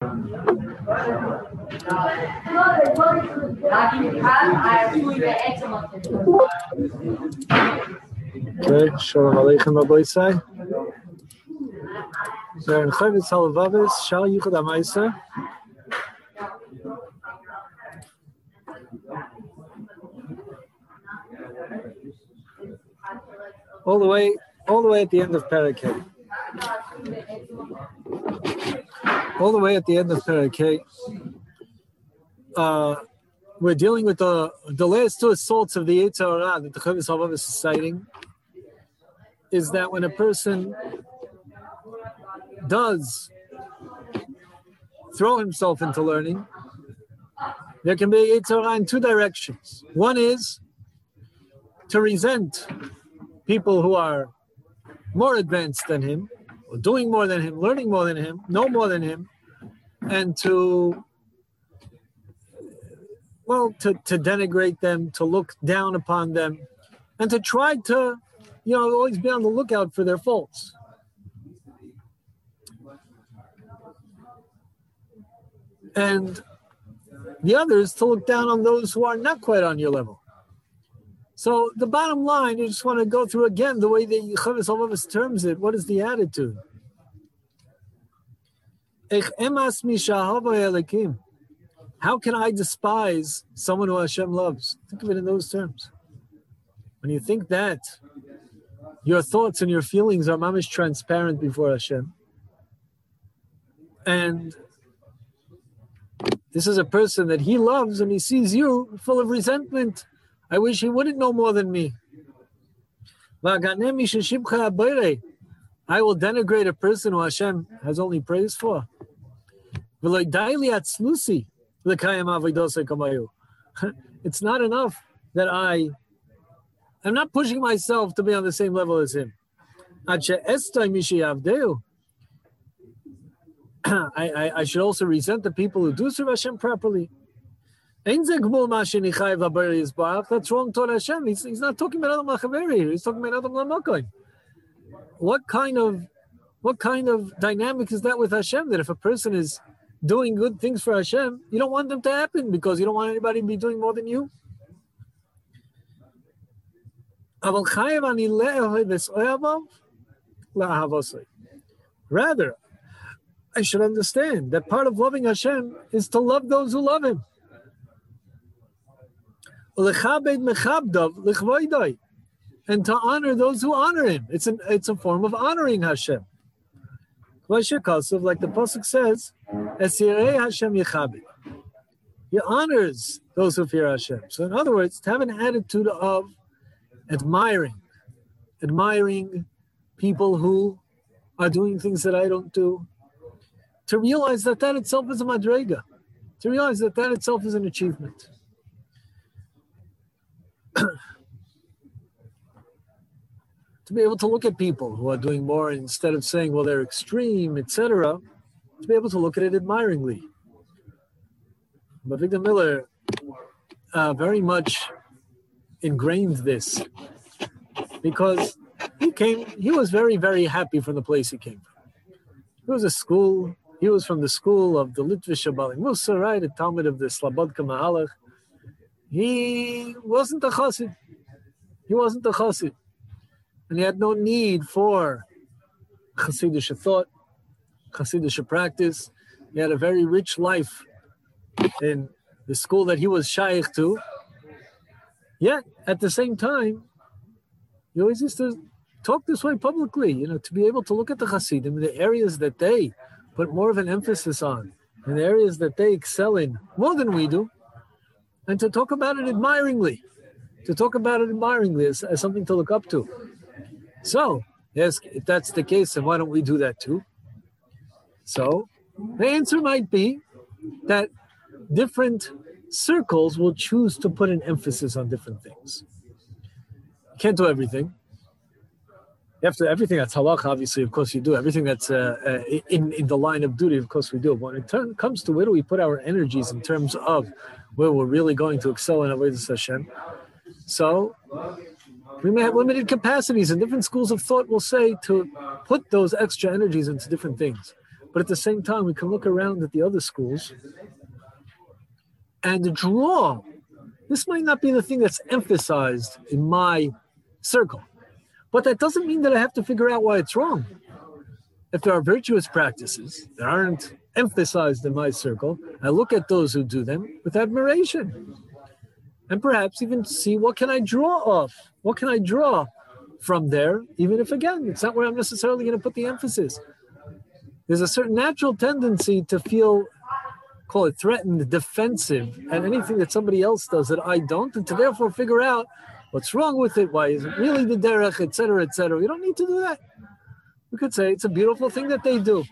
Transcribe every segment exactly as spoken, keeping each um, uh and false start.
Okay, Shalom Aleichem Rabbi Isai. So in Chavetz Halavavis, Shal Yichud Amaisa. All the way, all the way at the end of Parakeh. All the way at the end of Parakeh. Uh, we're dealing with the the last two assaults of the Yetzer Hara that the Chavetz Halavavis is citing. Is that when a person does throw himself into learning, there can be a Yetzer Hara in two directions. One is to resent people who are more advanced than him, or doing more than him, learning more than him, know more than him, and to, well, to, to denigrate them, to look down upon them, and to try to, you know, always be on the lookout for their faults. And the other is to look down on those who are not quite on your level. So the bottom line, you just want to go through again the way that Chavetz Halavavis terms it. What is the attitude? How can I despise someone who Hashem loves? Think of it in those terms. When you think that, your thoughts and your feelings are mamish transparent before Hashem. And this is a person that he loves, and he sees you full of resentment. I wish he wouldn't know more than me. I will denigrate a person who Hashem has only praise for. It's not enough that I, I'm not pushing myself to be on the same level as him. I, I, I should also resent the people who do serve Hashem properly. That's wrong toward Hashem. He's, he's not talking about Adam Lachaveri here. He's talking about Adam Lamakoy. What kind of what kind of dynamic is that with Hashem? That if a person is doing good things for Hashem, you don't want them to happen because you don't want anybody to be doing more than you. Rather, I should understand that part of loving Hashem is to love those who love Him. And to honor those who honor Him. It's an it's a form of honoring Hashem. Like the pasuk says, Hashem He honors those who fear Hashem. So in other words, to have an attitude of admiring, admiring people who are doing things that I don't do, to realize that that itself is a madrega, to realize that that itself is an achievement. To be able to look at people who are doing more instead of saying, well, they're extreme, et cetera, to be able to look at it admiringly. But Victor Miller uh, very much ingrained this because he came, he was very, very happy from the place he came from. It was a school, he was from the school of the Litvish Bali Musa, right, a Talmud of the Slabodka Mahalach. He wasn't a chassid. He wasn't a chassid. And he had no need for chassidish thought, chassidish practice. He had a very rich life in the school that he was shaykh to. Yet, at the same time, he always used to talk this way publicly, you know, to be able to look at the chassidim, the areas that they put more of an emphasis on, and the areas that they excel in more than we do, and to talk about it admiringly, to talk about it admiringly as, as something to look up to. So, yes, if that's the case, then why don't we do that too? So, the answer might be that different circles will choose to put an emphasis on different things. You can't do everything. You have to, everything that's halach, obviously, of course you do. Everything that's uh, uh, in, in the line of duty, of course we do. But when it turn, comes to where do we put our energies in terms of where we're really going to excel in Avodas Hashem, so we may have limited capacities, and different schools of thought will say to put those extra energies into different things. But at the same time, we can look around at the other schools and draw. This might not be the thing that's emphasized in my circle, but that doesn't mean that I have to figure out why it's wrong. If there are virtuous practices that aren't emphasized in my circle, I look at those who do them with admiration. And perhaps even see what can I draw off? What can I draw from there, even if, again, it's not where I'm necessarily going to put the emphasis. There's a certain natural tendency to feel, call it threatened, defensive, at anything that somebody else does that I don't, and to therefore figure out what's wrong with it, why is it really the derech, et cetera, et cetera. We don't need to do that. We could say it's a beautiful thing that they do.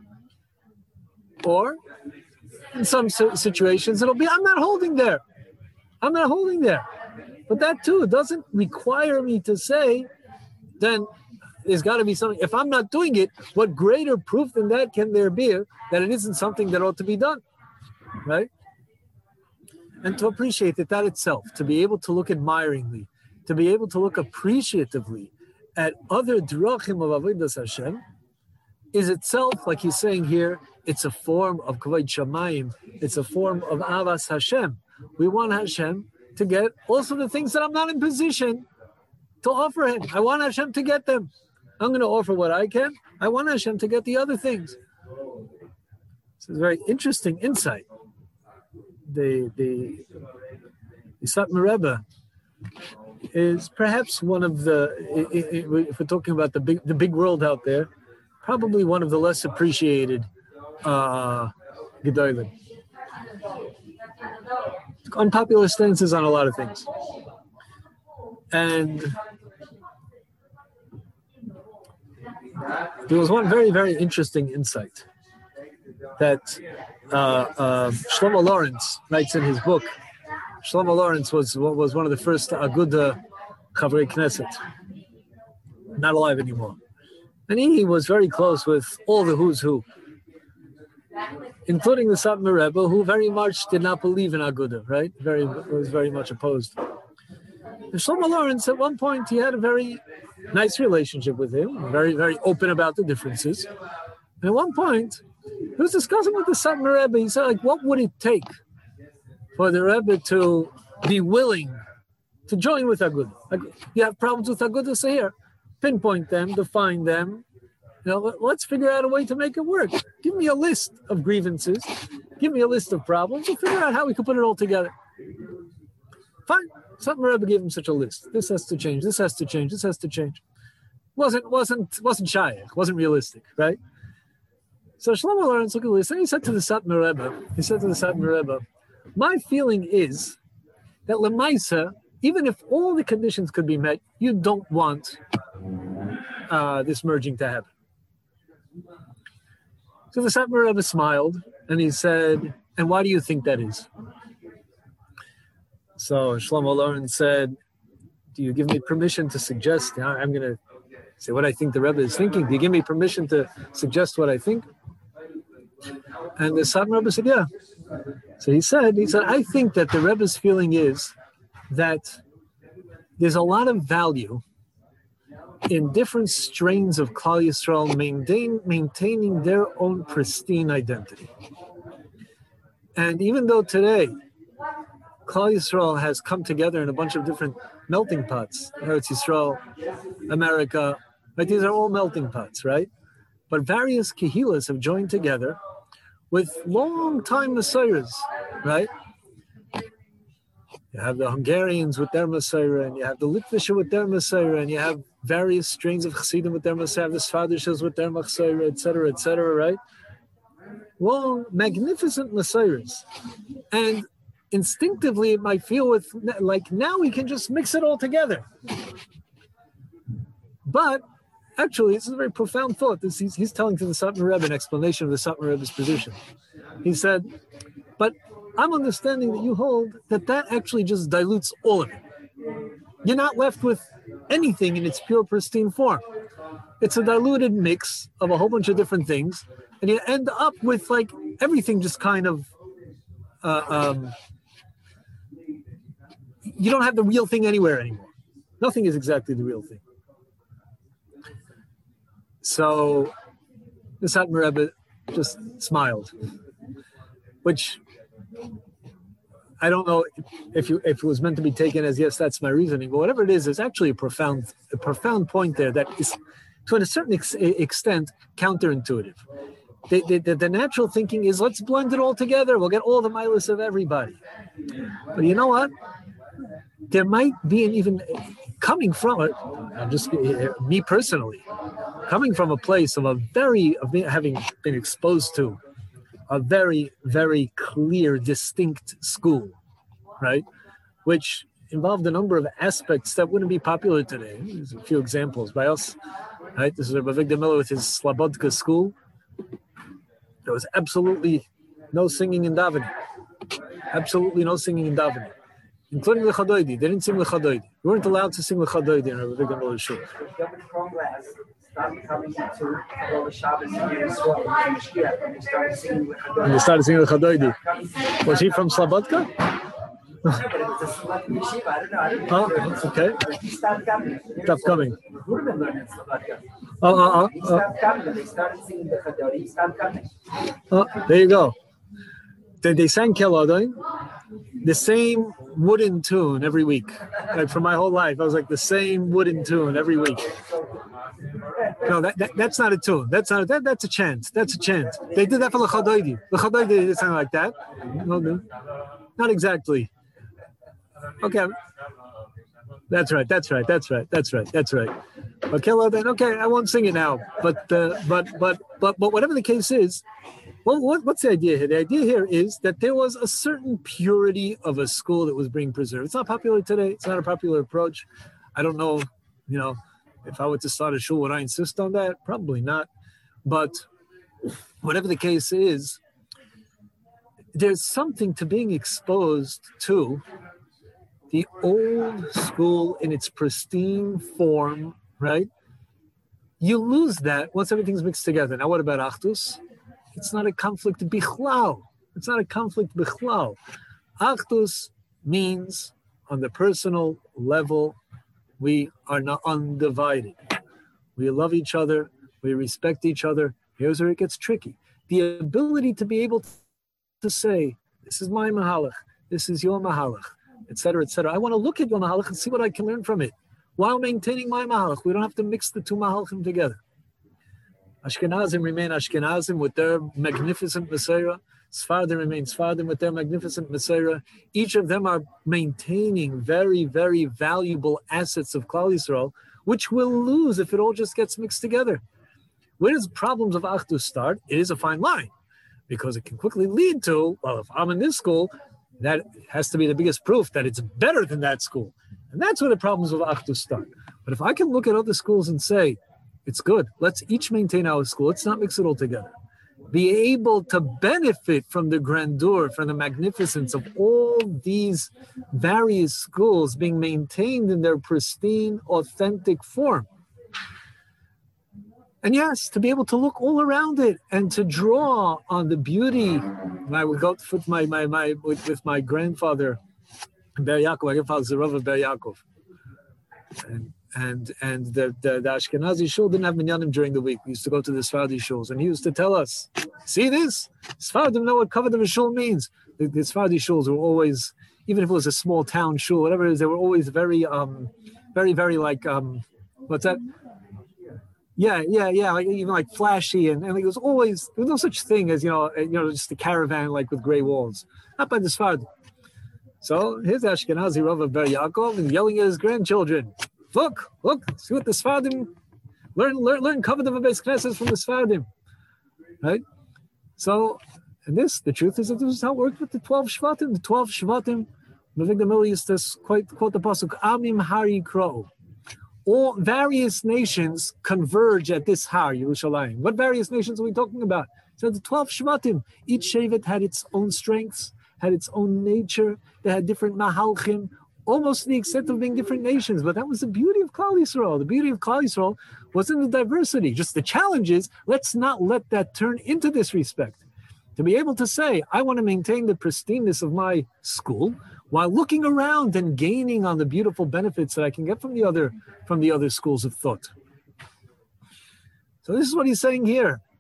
Or, in some situations, it'll be, I'm not holding there. I'm not holding there. But that too doesn't require me to say, then there's got to be something. If I'm not doing it, what greater proof than that can there be that it isn't something that ought to be done, right? And to appreciate that, that itself, to be able to look admiringly, to be able to look appreciatively at other drachim of avodas Hashem, is itself, like he's saying here, it's a form of kavod shamayim. It's a form of avas Hashem. We want Hashem to get also the things that I'm not in position to offer him. I want Hashem to get them. I'm going to offer what I can. I want Hashem to get the other things. It's a very interesting insight. The the, the Satmar Rebbe is perhaps one of the, if we're talking about the big the big world out there, probably one of the less appreciated uh, Gedolim. Unpopular stances on a lot of things. And there was one very, very interesting insight that uh, uh, Shlomo Lawrence writes in his book. Shlomo Lawrence was was one of the first Aguda Chavrei Knesset, not alive anymore. And he was very close with all the who's who, including the Satmar Rebbe, who very much did not believe in Aguda, right? Very was very much opposed. And Shlomo Lawrence, at one point, he had a very nice relationship with him, very, very open about the differences. And at one point, he was discussing with the Satmar Rebbe. He said, like, what would it take for the Rebbe to be willing to join with Aguda? Like, you have problems with Aguda, so here, pinpoint them, define them. You know, let's figure out a way to make it work. Give me a list of grievances. Give me a list of problems. We'll figure out how we can put it all together. Fine. Satmar Rebbe gave him such a list. This has to change. This has to change. This has to change. Wasn't wasn't wasn't shaykh. Wasn't realistic, right? So Shlomo Lawrence looked at the list and he said to the Satmar Rebbe, he said to the Satmar Rebbe, my feeling is that Lemaisa, even if all the conditions could be met, you don't want uh, this merging to happen. So the Satmar Rebbe smiled and he said, and why do you think that is? So Shlomo Lawrence said, do you give me permission to suggest, I'm going to say what I think the Rebbe is thinking. Do you give me permission to suggest what I think? And the Satmar Rebbe said, yeah. So he said, he said, I think that the Rebbe's feeling is that there's a lot of value in different strains of Klal Yisrael maintain, maintaining their own pristine identity. And even though today, Klal Yisrael has come together in a bunch of different melting pots, Eretz Yisrael, America, right? These are all melting pots, right? But various kehilas have joined together with long-time Messiahs, right? You have the Hungarians with their Messiah, and you have the Litvisha with their Messiah, and you have various strains of Chassidim with their Messiah, the Sfadishas with their Messiah, et cetera, et cetera, right? Long, magnificent Messiahs. And instinctively, it might feel with like now we can just mix it all together. But actually, this is a very profound thought. This he's, he's telling to the Satmar Rebbe an explanation of the Satmar Rebbe's position. He said, but I'm understanding that you hold that that actually just dilutes all of it. You're not left with anything in its pure, pristine form. It's a diluted mix of a whole bunch of different things, and you end up with like everything just kind of uh, um, you don't have the real thing anywhere anymore. Nothing is exactly the real thing. So the Satmar Rebbe just smiled, which I don't know if you if it was meant to be taken as yes, that's my reasoning, but whatever it is, there's actually a profound a profound point there that is, to a certain ex- extent, counterintuitive. The, the, the, the natural thinking is let's blend it all together. We'll get all the milas of everybody. But you know what? There might be an even coming from it. I'm just me personally, coming from a place of a very of having been exposed to a very, very clear, distinct school, right? Which involved a number of aspects that wouldn't be popular today. There's a few examples by us, right? This is Rabbi Victor Miller with his Slobodka school. There was absolutely no singing in davening. Absolutely no singing in davening, including the Chadoidi. They didn't sing the Chadoidi. We weren't allowed to sing the Chadoidi in Rabbi Victor Miller's shul. Started coming to all the Shabbos in Israel and they started singing with Chadoidi. And they started singing with Chadoidi. Was he from Slobodka? I don't know. I don't know. Oh, okay. He stopped coming. Stopped coming. Oh, oh, oh. He stopped coming. They started singing the Chadoidi. He stopped coming. Oh, there you go. They, they sang Kelodin, the same wooden tune every week. Like for my whole life, I was like the same wooden tune every week. No, that, that that's not a tune. That's not a, that that's a chant. That's a chant. They did that for the Chadoidi. The Chadoidi did something like that. No, no, not exactly. Okay, that's right. That's right. That's right. That's right. That's right. Okay, well then, okay, I won't sing it now. But uh, but but but but whatever the case is, well, what, what's the idea here? The idea here is that there was a certain purity of a school that was being preserved. It's not popular today. It's not a popular approach. I don't know, you know, if I were to start a shul, would I insist on that? Probably not. But whatever the case is, there's something to being exposed to the old school in its pristine form, right? You lose that once everything's mixed together. Now, what about Achdus? It's not a conflict bichlal. It's not a conflict bichlal. Achdus means on the personal level, we are not undivided. We love each other. We respect each other. Here's where it gets tricky. The ability to be able to say, this is my mahalach, this is your mahalach, et cetera, et cetera. I want to look at your mahalach and see what I can learn from it while maintaining my mahalach. We don't have to mix the two mahalachim together. Ashkenazim remain Ashkenazim with their magnificent Messiah. Sfardim remain Sfardim with their magnificent Messiah. Each of them are maintaining very, very valuable assets of Klal Yisrael, which will lose if it all just gets mixed together. Where does problems of Achdus start? It is a fine line, because it can quickly lead to, well, if I'm in this school, that has to be the biggest proof that it's better than that school. And that's where the problems of Achdus start. But if I can look at other schools and say, it's good, let's each maintain our school, let's not mix it all together. Be able to benefit from the grandeur, from the magnificence of all these various schools being maintained in their pristine, authentic form. And yes, to be able to look all around it and to draw on the beauty. I would go with my my my with, with my grandfather, Ber Yaakov. My grandfather was the Rav of Ber Yaakov, and and and the, the the Ashkenazi shul didn't have minyanim during the week. We used to go to the Sephardi shuls, and he used to tell us, "See this? Sephardim know what kavod of a shul means." The, the Sephardi shuls were always, even if it was a small town shul, whatever it is, they were always very um, very very like um, what's that? Yeah, yeah, yeah. Like even like flashy, and, and it was always there was no such thing as you know, you know, just a caravan like with gray walls. Not by the Sephardim. So here's Ashkenazi Rav of Ber Yaakov and yelling at his grandchildren. Look, look, see what the Sephardim learn, learn, learn kavod of a beis knesses from the Sephardim, right? So, and this, the truth is that this is how it worked with the twelve Shvatim. The twelve Shvatim, Mavig the Miller used to quite quote the pasuk, Amim Har Yikro. All various nations converge at this Har, Yerushalayim. What various nations are we talking about? So the twelve Shvatim, each Shevet had its own strengths, had its own nature. They had different mahalchim, almost to the extent of being different nations. But that was the beauty of Klal Yisrael. The beauty of Klal Yisrael wasn't the diversity. Just the challenge is, let's not let that turn into disrespect. To be able to say, I want to maintain the pristineness of my school while looking around and gaining on the beautiful benefits that I can get from the other from the other schools of thought. So this is what he's saying here.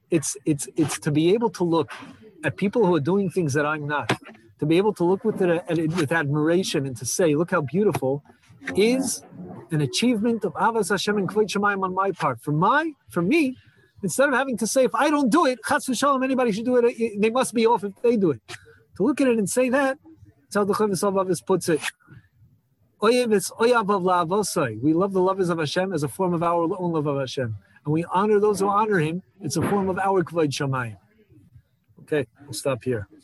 it's it's it's to be able to look at people who are doing things that I'm not, to be able to look with it, at it with admiration and to say, look how beautiful, is an achievement of Avas Hashem and Kvod Shemayim on my part. For my, for me, instead of having to say, if I don't do it, Chas v'Shalom, anybody should do it, they must be off if they do it. To look at it and say that, that's how the Chavis Avavis puts it. We love the lovers of Hashem as a form of our own love of Hashem. And we honor those who honor Him. It's a form of our Kvod Shemayim. Okay, we'll stop here.